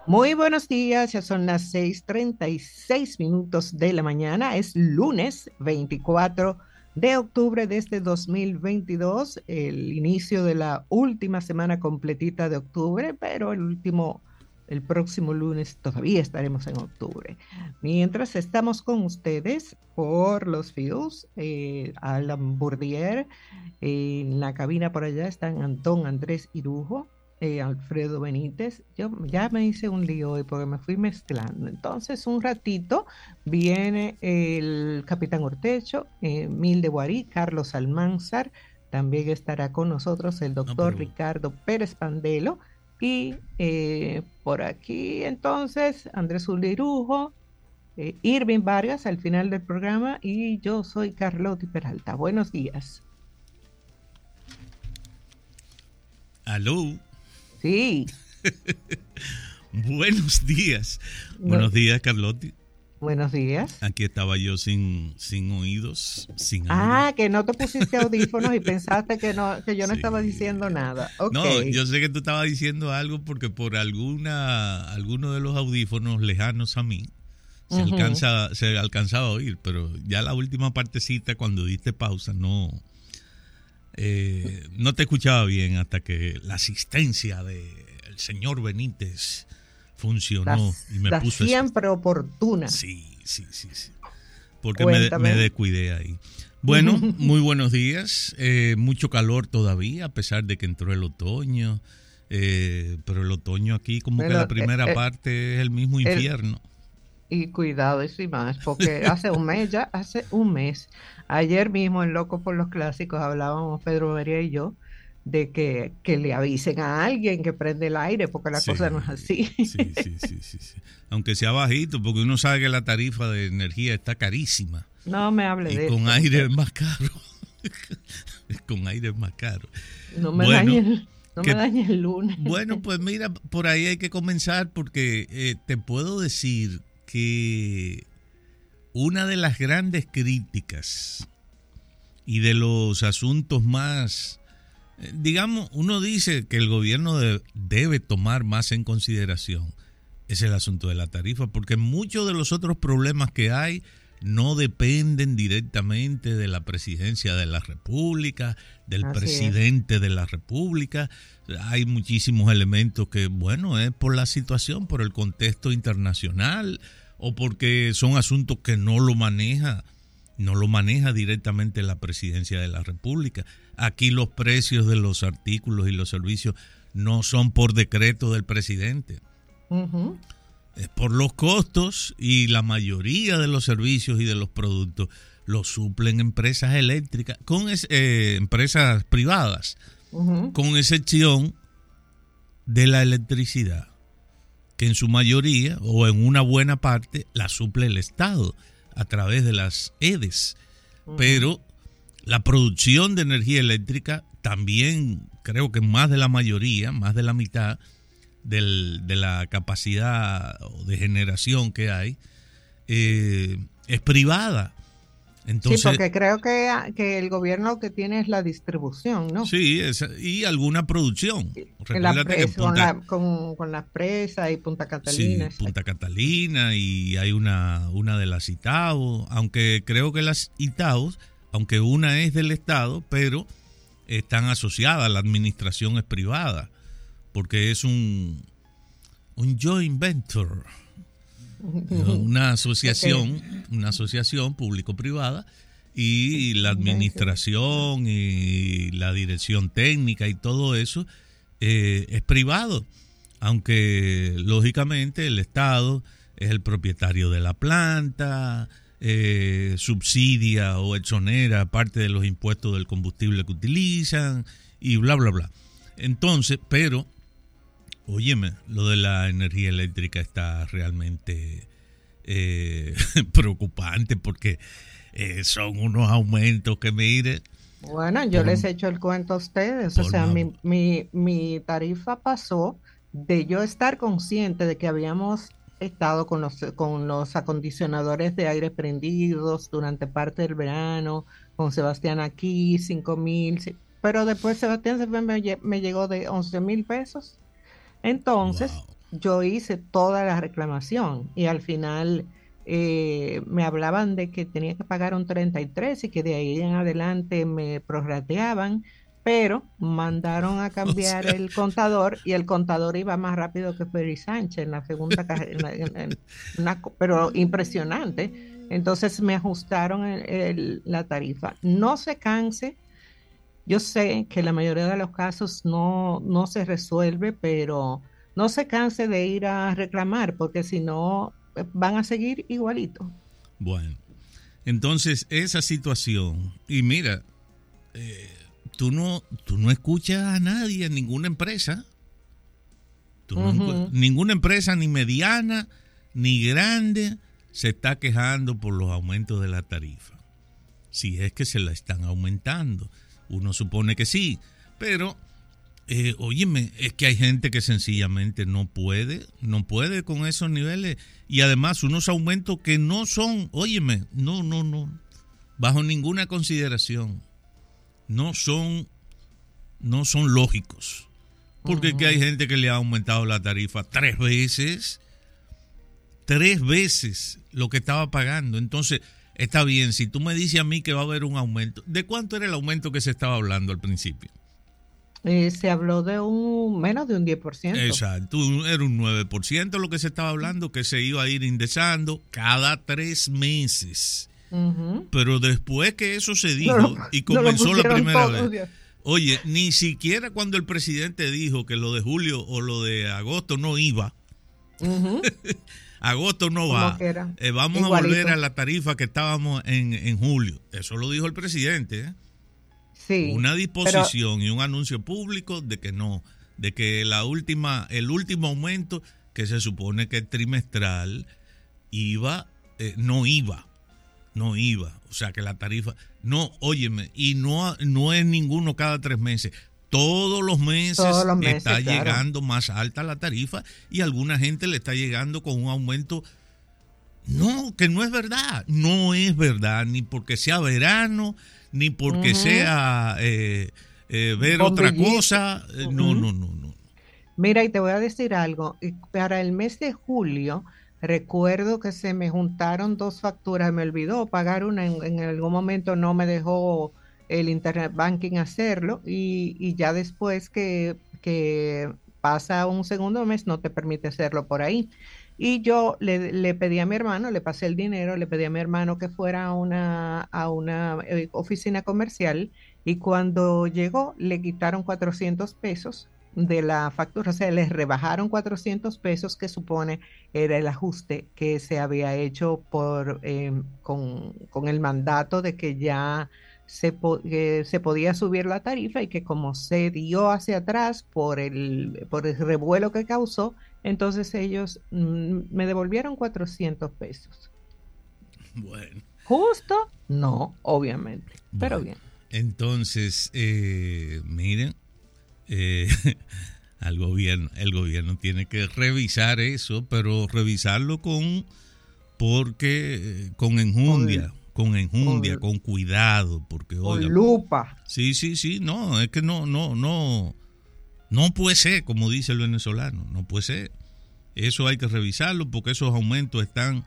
Muy buenos días, ya son las 6:36 de la mañana, es lunes 24 de octubre de este 2022, el inicio de la última semana completita de octubre, pero el próximo lunes todavía estaremos en octubre. Mientras estamos con ustedes por los fios, Alan Bourdier, en la cabina por allá están Antón Andrés Irujo, Alfredo Benítez. Yo ya me hice un lío hoy porque me fui mezclando. Entonces, un ratito viene el Capitán Ortecho, Mil de Guarí, Carlos Almanzar. También estará con nosotros el No, doctor pero Ricardo Pérez Pandelo. Y por aquí, entonces, Andrés Ulirujo, Irving Vargas al final del programa. Y yo soy Carlotti Peralta. Buenos días. aló, Sí. buenos días. No, Buenos días, Carlotti. buenos días. Aquí estaba yo sin oídos, sin aire. Ah, que no te pusiste audífonos y pensaste que no, que yo no estaba Sí. diciendo nada. Ok. No, yo sé que tú estabas diciendo algo porque por alguno de los audífonos lejanos a mí Ujú. se alcanzaba a oír, pero ya la última partecita cuando diste pausa no te escuchaba bien hasta que la asistencia del señor Benítez La, funcionó y me la puso eso. siempre oportuna. Sí, sí, sí, sí. Porque me Cuéntame. descuidé ahí. Bueno, muy buenos días. Mucho calor todavía, a pesar de que entró el otoño. Pero el otoño aquí, como que la Bueno, primera parte es el mismo el, infierno. y cuidado y sin más, porque hace un mes, ya hace un mes, ayer mismo en Loco por los Clásicos hablábamos Pedro María y yo de que le avisen a alguien que prende el aire, porque la cosa no es Sí, así. sí, sí, sí, sí, sí. Aunque sea bajito, porque uno sabe que la tarifa de energía está carísima. No me hable Y de con eso, aire es muchacho. más caro. Con aire es más caro. No me dañe Bueno, no me que dañe el lunes. Bueno, pues mira, por ahí hay que comenzar porque te puedo decir que una de las grandes críticas y de los asuntos más, digamos, uno dice que el gobierno debe tomar más en consideración es el asunto de la tarifa, porque muchos de los otros problemas que hay no dependen directamente de la presidencia de la República, del Así es. presidente de la República. Hay muchísimos elementos que, bueno, es por la situación, por el contexto internacional o porque son asuntos que no lo maneja directamente la presidencia de la República. Aquí los precios de los artículos y los servicios no son por decreto del presidente. Ujú. Es por los costos y la mayoría de los servicios y de los productos los suplen empresas eléctricas, empresas privadas, Ujú. con excepción de la electricidad, que en su mayoría o en una buena parte la suple el Estado a través de las EDES. Ujú. Pero la producción de energía eléctrica también creo que más de la mayoría, más de la mitad de la capacidad de generación que hay, es privada. Sí, Entonces, porque creo que el gobierno lo que tiene es la distribución, ¿no? sí, y alguna producción. En la Recuérdate que presa, con la presa y Punta Catalina, Sí, Punta exacto. Catalina y hay una de las Itaú, aunque creo que las Itaú, aunque una es del Estado, pero están asociadas, la administración es privada, porque es un joint venture, Ok, una asociación público-privada y la convención. administración y la dirección técnica y todo eso es privado, aunque lógicamente el Estado es el propietario de la planta, subsidia o exonera parte de los impuestos del combustible que utilizan y bla, bla, bla. Entonces, pero óyeme, lo de la energía eléctrica está realmente preocupante porque son unos aumentos que mire, Bueno, yo por, les he hecho el cuento a ustedes, o por sea, más... mi tarifa pasó de yo estar consciente de que habíamos estado con los acondicionadores de aire prendidos durante parte del verano, con Sebastián aquí, 5,000, pero después Sebastián me llegó de 11,000 pesos. Entonces, Wow. yo hice toda la reclamación y al final me hablaban de que tenía que pagar un 33 y que de ahí en adelante me prorrateaban, pero mandaron a O cambiar sea, el contador y el contador iba más rápido que Freddy Sánchez en la segunda carrera, pero impresionante. Entonces me ajustaron la tarifa. No se canse. Yo sé que la mayoría de los casos no se resuelve, pero no se canse de ir a reclamar, porque si no, van a seguir igualito. bueno, entonces esa situación, y mira, tú no escuchas a nadie, a ninguna empresa, Ujú. ninguna empresa ni mediana ni grande se está quejando por los aumentos de la tarifa. Si es que se la están aumentando. Uno supone que sí, pero óyeme, es que hay gente que sencillamente no puede con esos niveles y además unos aumentos que no son, óyeme, no, bajo ninguna consideración, no son, no son lógicos. Porque es que hay Ujú. gente que le ha aumentado la tarifa tres veces lo que estaba pagando. Entonces, está bien, si tú me dices a mí que va a haber un aumento, ¿de cuánto era el aumento que se estaba hablando al principio? Se habló de un menos de un 10%. Exacto, era un 9% lo que se estaba hablando, que se iba a ir indexando cada 3 meses. Ujú. Pero después que eso se No lo, dijo y no lo comenzó la pusieron primera vez, todos. Dios. oye, ni siquiera cuando el presidente dijo que lo de julio o lo de agosto no iba, Ujú. agosto no Como va, que era vamos a volver a igualito. la tarifa que estábamos en julio. Eso lo dijo el presidente, ¿eh? Sí, Una pero disposición y un anuncio público de que no, de que el último aumento que se supone que es trimestral iba, no iba, o sea que la tarifa, no, óyeme, y no es ninguno cada 3 meses, todos los todos meses los meses, está claro. llegando más alta la tarifa y alguna gente le está llegando con un aumento. No, que no es verdad. No es verdad, ni porque sea verano, ni porque Ujú. sea ver otra Bombillito. cosa. No, Ujú. no, no, no. Mira, y te voy a decir algo. Para el mes de julio, recuerdo que se me juntaron dos facturas. Me olvidó pagar una. En algún momento no me dejó el Internet Banking hacerlo. Y ya después que pasa un segundo mes, no te permite hacerlo por ahí. Y yo le pedí a mi hermano, le pasé el dinero, le pedí a mi hermano que fuera a una oficina comercial. Y cuando llegó, le quitaron 400 pesos de la factura, o sea, les rebajaron 400 pesos que supone era el ajuste que se había hecho con el mandato de que ya que se podía subir la tarifa y que como se dio hacia atrás por el revuelo que causó, entonces ellos me devolvieron 400 pesos. Bueno, ¿Justo? No, obviamente, pero bueno. bien. Entonces, miren, eh, el gobierno tiene que revisar eso, pero revisarlo Con, con enjundia, con, con cuidado, porque con oiga, lupa. sí, no, es que no puede ser, como dice el venezolano, no puede ser. Eso hay que revisarlo porque esos aumentos están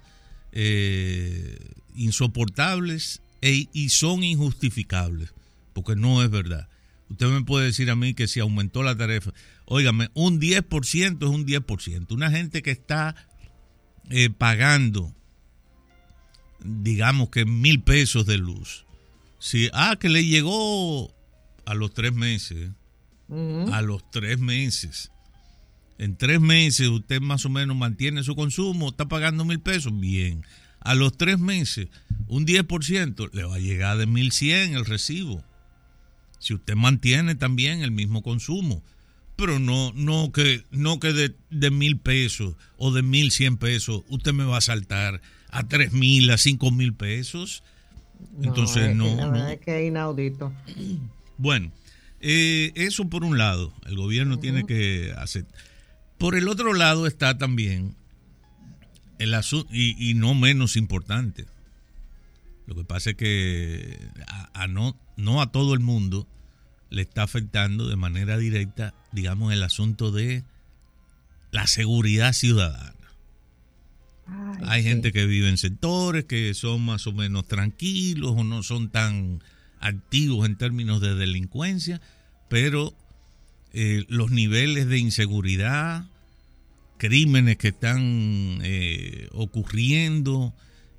insoportables y son injustificables, porque no es verdad. Usted me puede decir a mí que si aumentó la tarifa, óigame, un 10% es un 10%. Una gente que está pagando, digamos que 1,000 pesos de luz, si, que le llegó a los 3 meses, Ujú. a los 3 meses, en 3 meses usted más o menos mantiene su consumo, está pagando 1,000 pesos, bien. A los 3 meses, un 10% le va a llegar de 1,100 el recibo. Si usted mantiene también el mismo consumo. Pero no que de 1,000 pesos o de 1,100 pesos usted me va a saltar a 3,000, a 5,000 pesos. No, Entonces, la no, verdad no. es que es inaudito. Bueno, eso por un lado, el gobierno tiene Ujú. que hacer. Por el otro lado está también el asunto, y no menos importante. Lo que pasa es que no a todo el mundo le está afectando de manera directa, digamos, el asunto de la seguridad ciudadana. Ay, Hay sí. gente que vive en sectores que son más o menos tranquilos o no son tan activos en términos de delincuencia, pero los niveles de inseguridad, crímenes que están ocurriendo,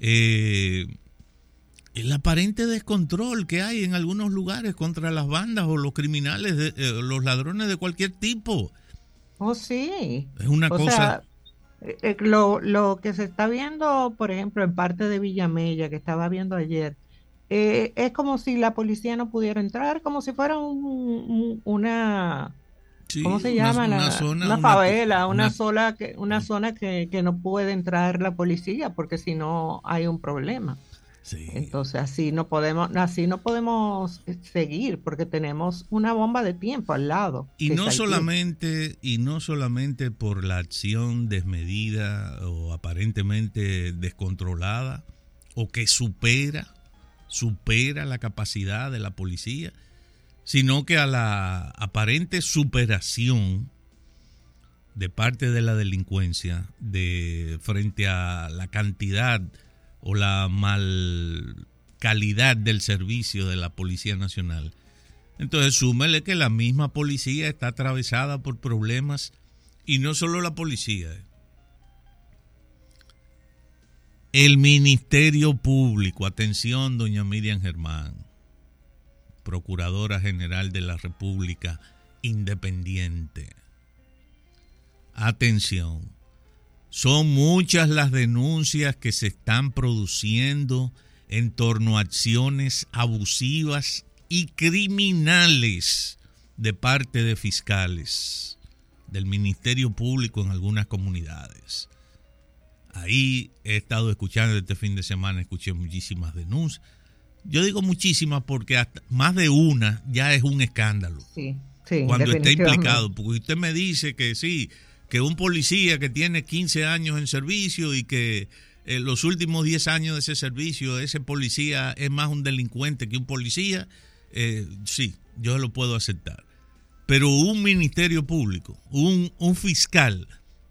el aparente descontrol que hay en algunos lugares contra las bandas o los criminales, los ladrones de cualquier tipo. Oh, sí. Es una O cosa... sea, lo que se está viendo, por ejemplo, en parte de Villamella, que estaba viendo ayer, es como si la policía no pudiera entrar, como si fuera una, ¿cómo Sí, se llama? una zona, Una favela, una, una zona que no puede entrar la policía, porque si no hay un problema. sí. Entonces así no podemos seguir, porque tenemos una bomba de tiempo al lado, que es Haití. Y no solamente por la acción desmedida o aparentemente descontrolada o que supera la capacidad de la policía, sino que a la aparente superación de parte de la delincuencia frente a la cantidad o la mal calidad del servicio de la Policía Nacional. Entonces súmele que la misma policía está atravesada por problemas, y no solo la policía. El Ministerio Público, atención doña Miriam Germán, Procuradora General de la República Independiente. Atención, son muchas las denuncias que se están produciendo en torno a acciones abusivas y criminales de parte de fiscales del Ministerio Público en algunas comunidades. Ahí he estado escuchando este fin de semana, escuché muchísimas denuncias. Yo digo muchísimas porque hasta más de una ya es un escándalo. Sí, sí, Cuando esté definitivamente. implicado, porque usted me dice que sí, que un policía que tiene 15 años en servicio y que en los últimos 10 años de ese servicio, ese policía es más un delincuente que un policía, sí, yo lo puedo aceptar. Pero un ministerio público, un fiscal,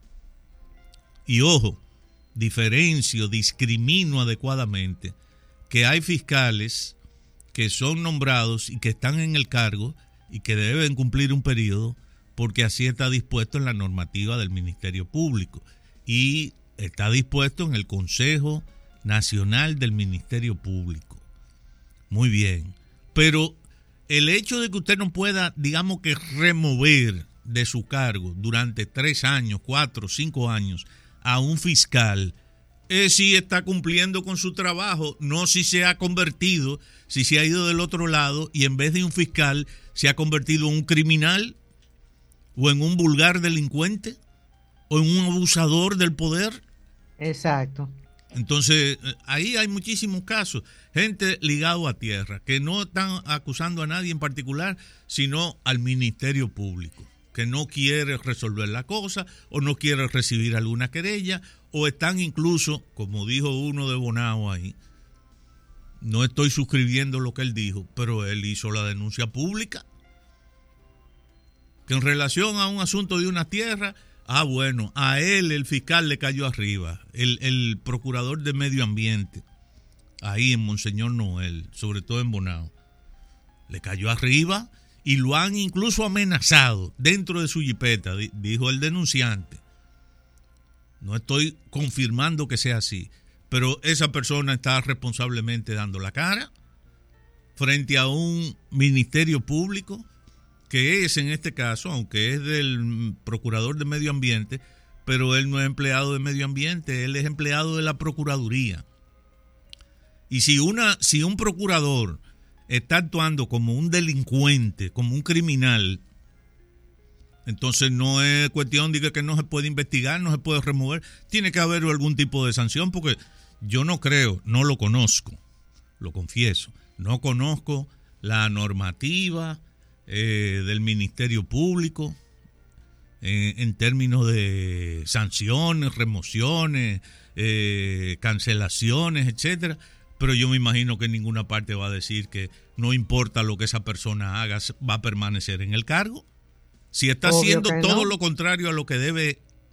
y ojo, diferencio, discrimino adecuadamente, que hay fiscales que son nombrados y que están en el cargo y que deben cumplir un periodo porque así está dispuesto en la normativa del Ministerio Público y está dispuesto en el Consejo Nacional del Ministerio Público. Muy bien, pero el hecho de que usted no pueda, digamos que remover de su cargo durante 3 años, 4, 5 años a un fiscal, si está cumpliendo con su trabajo, no si se ha convertido, si se ha ido del otro lado y en vez de un fiscal se ha convertido en un criminal o en un vulgar delincuente o en un abusador del poder. Exacto. Entonces, ahí hay muchísimos casos, gente ligado a tierra, que no están acusando a nadie en particular, sino al Ministerio Público, que no quiere resolver la cosa o no quiere recibir alguna querella, o están incluso, como dijo uno de Bonao ahí, no estoy suscribiendo lo que él dijo, pero él hizo la denuncia pública, que en relación a un asunto de una tierra, bueno, a él el fiscal le cayó arriba, el procurador de medio ambiente, ahí en Monseñor Noel, sobre todo en Bonao, le cayó arriba y lo han incluso amenazado dentro de su jipeta, dijo el denunciante. No estoy confirmando que sea así, pero esa persona está responsablemente dando la cara frente a un ministerio público que es, en este caso, aunque es del procurador de medio ambiente, pero él no es empleado de medio ambiente, él es empleado de la procuraduría. Y si un procurador está actuando como un delincuente, como un criminal, entonces no es cuestión de que no se puede investigar, no se puede remover, tiene que haber algún tipo de sanción, porque yo no creo, no lo conozco, lo confieso, no conozco la normativa del Ministerio Público en términos de sanciones, remociones, cancelaciones, etcétera, pero yo me imagino que en ninguna parte va a decir que no importa lo que esa persona haga, va a permanecer en el cargo. Si está Obvio haciendo que todo no. lo contrario a lo que debe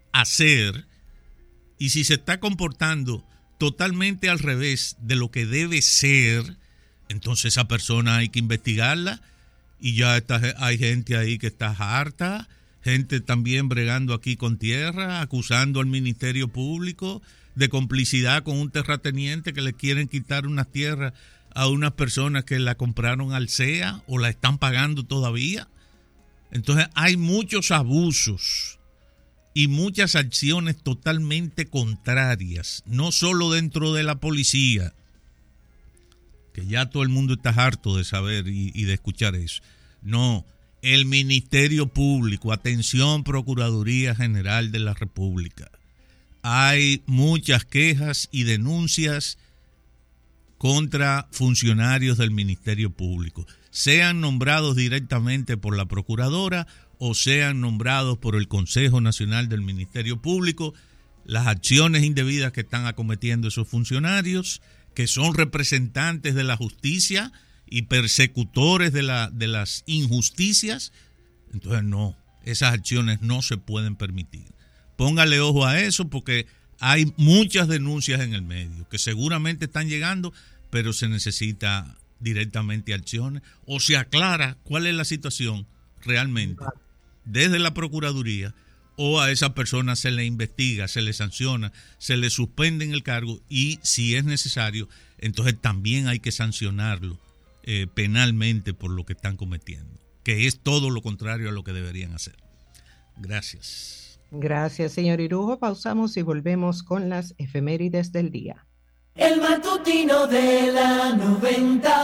hacer, y si se está comportando totalmente al revés de lo que debe ser, entonces esa persona hay que investigarla, y ya hay gente ahí que está harta, gente también bregando aquí con tierra, acusando al Ministerio Público de complicidad con un terrateniente que le quieren quitar unas tierras a unas personas que la compraron al CEA o la están pagando todavía. Entonces hay muchos abusos y muchas acciones totalmente contrarias, no solo dentro de la policía, que ya todo el mundo está harto de saber y de escuchar eso. No, el Ministerio Público, atención, Procuraduría General de la República. Hay muchas quejas y denuncias contra funcionarios del Ministerio Público, sean nombrados directamente por la Procuradora o sean nombrados por el Consejo Nacional del Ministerio Público. Las acciones indebidas que están acometiendo esos funcionarios, que son representantes de la justicia y persecutores de las injusticias, entonces no, esas acciones no se pueden permitir. Póngale ojo a eso, porque hay muchas denuncias en el medio que seguramente están llegando, pero se necesita directamente acciones, o se aclara cuál es la situación realmente desde la Procuraduría, o a esa persona se le investiga, se le sanciona, se le suspende en el cargo, y si es necesario, entonces también hay que sancionarlo penalmente por lo que están cometiendo, que es todo lo contrario a lo que deberían hacer. Gracias. Gracias, señor Irujo. Pausamos y volvemos con las efemérides del día. El matutino de la 90.